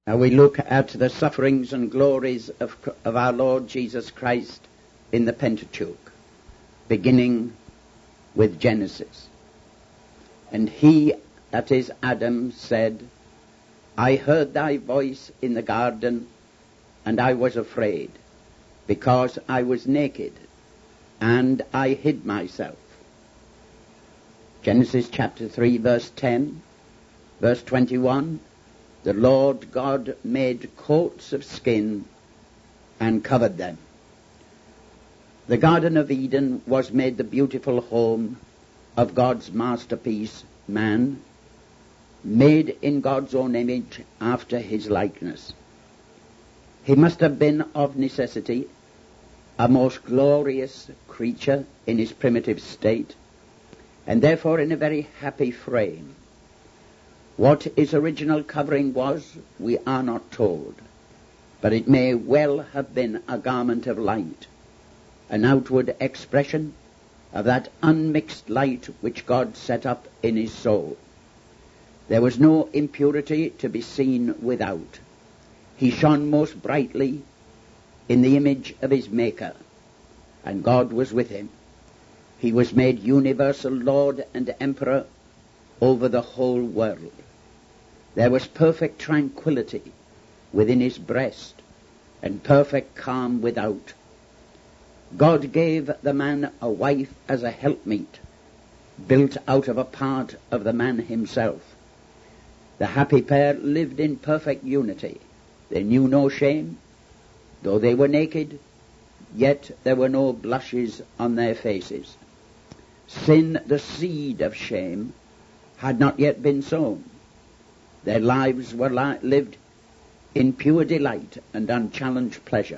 Now we look at the sufferings and glories of our Lord Jesus Christ in the Pentateuch, beginning with Genesis. And he, that is Adam, said, I heard thy voice in the garden, and I was afraid, because I was naked, and I hid myself. Genesis chapter 3, verse 10, verse 21, the Lord God made coats of skin and covered them. The Garden of Eden was made the beautiful home of God's masterpiece, man, made in God's own image after his likeness. He must have been of necessity a most glorious creature in his primitive state, and therefore in a very happy frame. What his original covering was, we are not told, but it may well have been a garment of light, an outward expression of that unmixed light which God set up in his soul. There was no impurity to be seen without. He shone most brightly in the image of his Maker, and God was with him. He was made universal Lord and Emperor over the whole world. There was perfect tranquility within his breast and perfect calm without. God gave the man a wife as a helpmeet, built out of a part of the man himself. The happy pair lived in perfect unity. They knew no shame. Though they were naked, yet there were no blushes on their faces. Sin, the seed of shame, had not yet been sown. Their lives were lived in pure delight and unchallenged pleasure.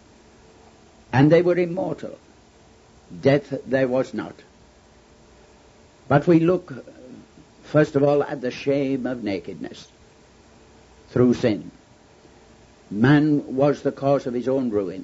And they were immortal. Death there was not. But we look, first of all, at the shame of nakedness through sin. Man was the cause of his own ruin.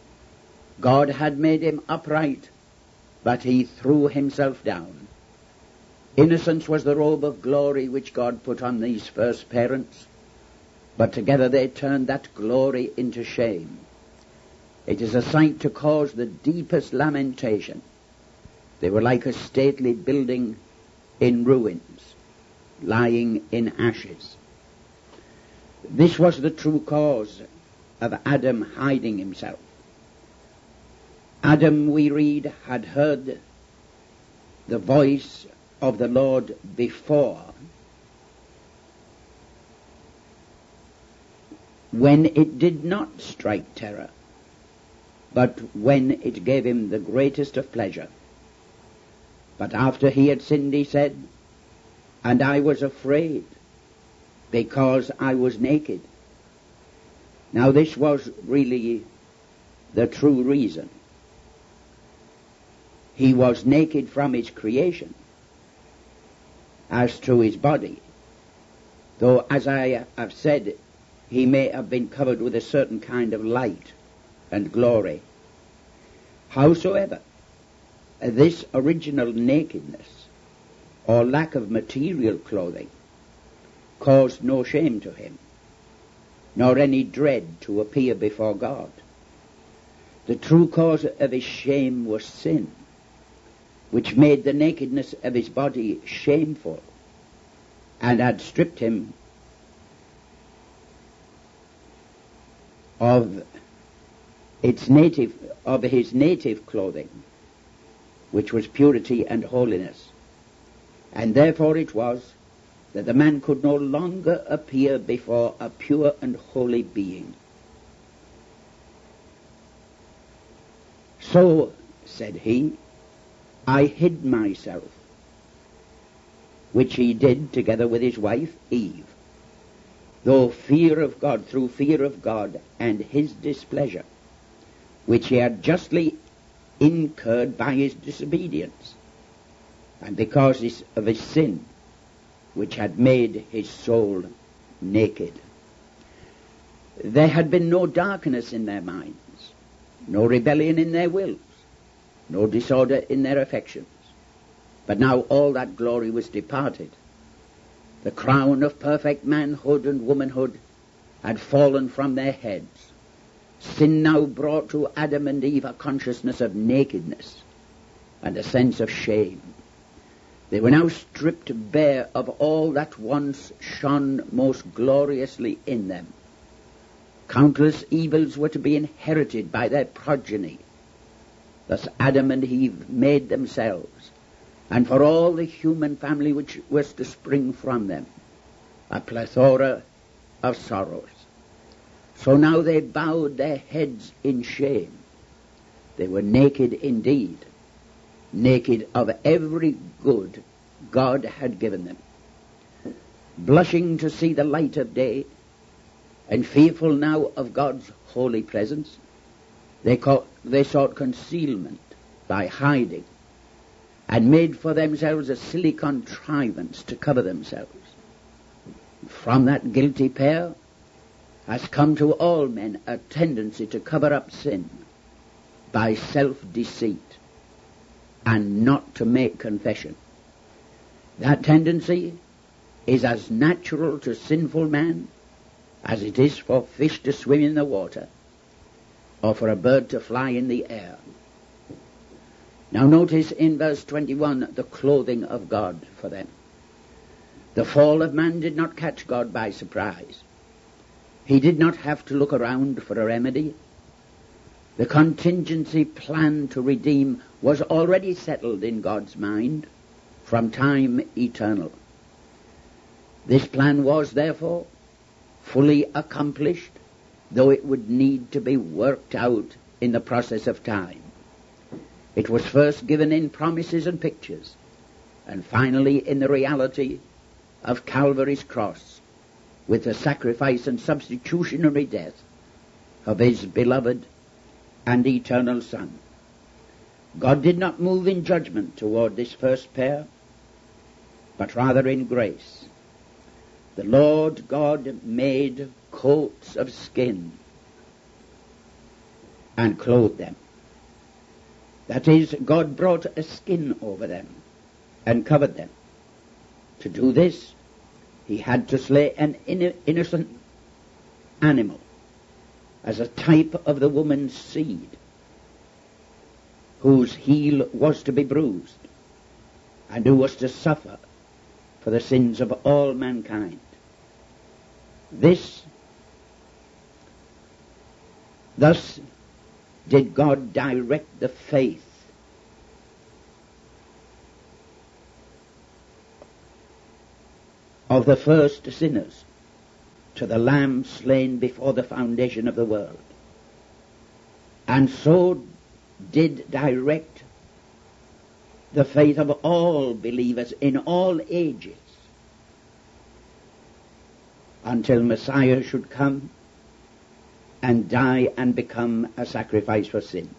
God had made him upright, but he threw himself down. Innocence was the robe of glory which God put on these first parents, but together they turned that glory into shame. It is a sight to cause the deepest lamentation. They were like a stately building in ruins, lying in ashes. This was the true cause of Adam hiding himself. Adam, we read, had heard the voice of the Lord before, when it did not strike terror, but when it gave him the greatest of pleasure. But after he had sinned, he said, and I was afraid, because I was naked. Now this was really the true reason. He was naked from his creation, as to his body, though, as I have said, he may have been covered with a certain kind of light and glory. Howsoever, this original nakedness, or lack of material clothing, caused no shame to him, nor any dread to appear before God. The true cause of his shame was sin, which made the nakedness of his body shameful, and had stripped him of his native clothing, which was purity and holiness. And therefore it was that the man could no longer appear before a pure and holy being. So, said he, I hid myself, which he did together with his wife Eve, through fear of God and his displeasure, which he had justly incurred by his disobedience, and because of his sin, which had made his soul naked. There had been no darkness in their minds, no rebellion in their wills, no disorder in their affections. But now all that glory was departed. The crown of perfect manhood and womanhood had fallen from their heads. Sin now brought to Adam and Eve a consciousness of nakedness and a sense of shame. They were now stripped bare of all that once shone most gloriously in them. Countless evils were to be inherited by their progeny. Thus Adam and Eve made themselves, and for all the human family which was to spring from them, a plethora of sorrows. So now they bowed their heads in shame. They were naked indeed, naked of every good God had given them. Blushing to see the light of day, and fearful now of God's holy presence, they sought concealment by hiding, and made for themselves a silly contrivance to cover themselves. From that guilty pair has come to all men a tendency to cover up sin by self-deceit and not to make confession. That tendency is as natural to sinful man as it is for fish to swim in the water or for a bird to fly in the air. Now notice in verse 21 the clothing of God for them. The fall of man did not catch God by surprise. He did not have to look around for a remedy. The contingency plan to redeem was already settled in God's mind from time eternal. This plan was, therefore, fully accomplished, though it would need to be worked out in the process of time. It was first given in promises and pictures, and finally in the reality of Calvary's cross, with the sacrifice and substitutionary death of his beloved and eternal Son. God did not move in judgment toward this first pair, but rather in grace. The Lord God made coats of skin and clothed them. That is, God brought a skin over them and covered them. To do this, he had to slay an innocent animal as a type of the woman's seed, whose heel was to be bruised, and who was to suffer for the sins of all mankind. Thus did God direct the faith of the first sinners to the Lamb slain before the foundation of the world, and so did direct the faith of all believers in all ages until Messiah should come and die and become a sacrifice for sins.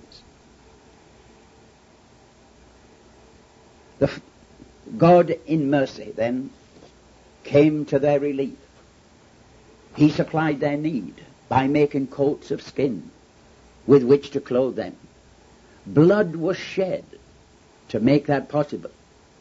God in mercy then came to their relief. He supplied their need by making coats of skin with which to clothe them. Blood was shed to make that possible.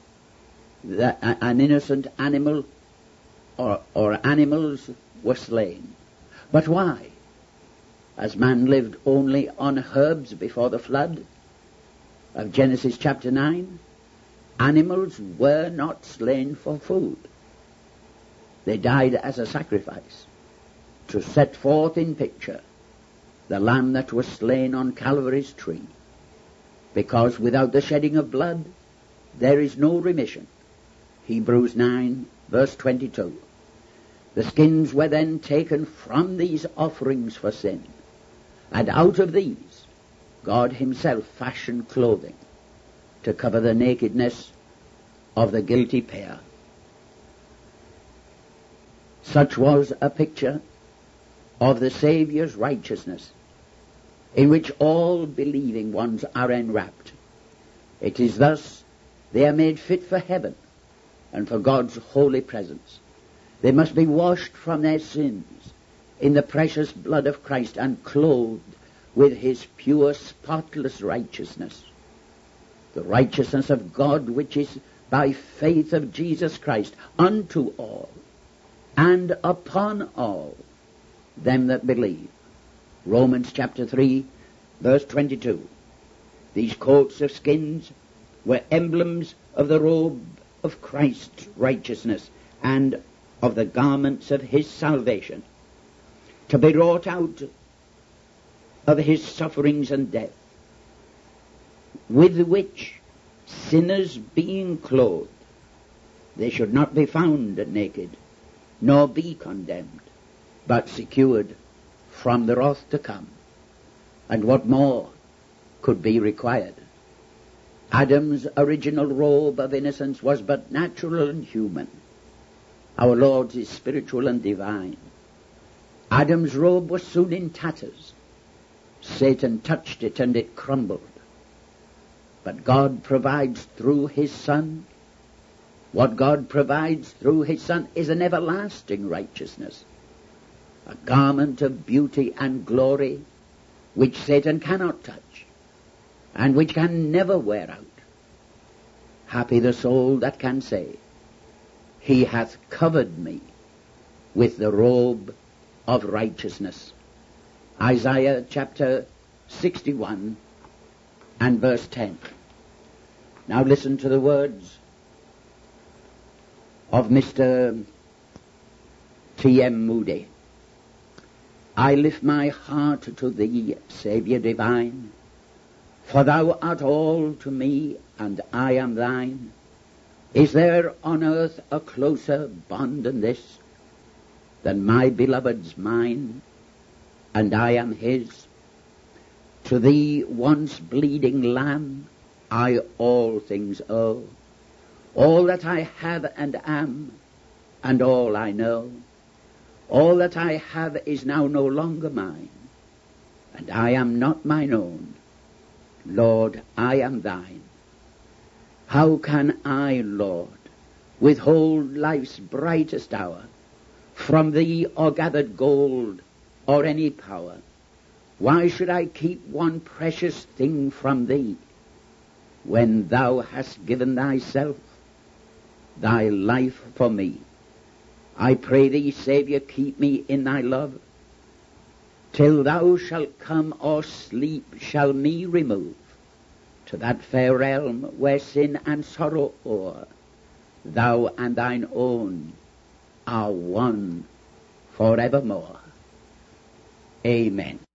An innocent animal or animals were slain. But why? As man lived only on herbs before the flood of Genesis chapter 9, animals were not slain for food. They died as a sacrifice to set forth in picture the lamb that was slain on Calvary's tree, because without the shedding of blood there is no remission. Hebrews 9 verse 22. The skins were then taken from these offerings for sin, and out of these God himself fashioned clothing to cover the nakedness of the guilty pair. Such was a picture of the Saviour's righteousness, in which all believing ones are enwrapped. It is thus they are made fit for heaven and for God's holy presence. They must be washed from their sins in the precious blood of Christ and clothed with his pure, spotless righteousness. The righteousness of God, which is by faith of Jesus Christ unto all and upon all them that believe. Romans chapter 3, verse 22. These coats of skins were emblems of the robe of Christ's righteousness and of the garments of his salvation, to be wrought out of his sufferings and death, with which sinners being clothed, they should not be found naked, nor be condemned, but secured from the wrath to come. And what more could be required? Adam's original robe of innocence was but natural and human. Our Lord's is spiritual and divine. Adam's robe was soon in tatters. Satan touched it and it crumbled. But God provides through his Son. What God provides through his Son is an everlasting righteousness, a garment of beauty and glory which Satan cannot touch and which can never wear out. Happy the soul that can say, he hath covered me with the robe of righteousness. Isaiah chapter 61 and verse 10. Now listen to the words of Mr. T.M. Moody. I lift my heart to thee, Saviour divine, for thou art all to me, and I am thine. Is there on earth a closer bond than this, than my beloved's mine, and I am his? To thee, once bleeding lamb, I all things owe, all that I have and am, and all I know. All that I have is now no longer mine, and I am not mine own. Lord, I am thine. How can I, Lord, withhold life's brightest hour from thee, or gathered gold, or any power? Why should I keep one precious thing from thee, when thou hast given thyself, thy life for me? I pray thee, Saviour, keep me in thy love, till thou shalt come, or sleep shall me remove to that fair realm where sin and sorrow o'er, thou and thine own are one forevermore. Amen.